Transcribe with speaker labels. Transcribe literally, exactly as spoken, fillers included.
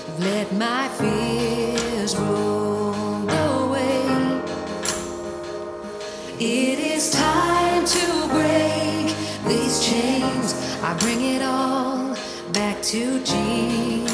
Speaker 1: Let my fears roll away. It is time to break these chains. I bring it all back to Jesus.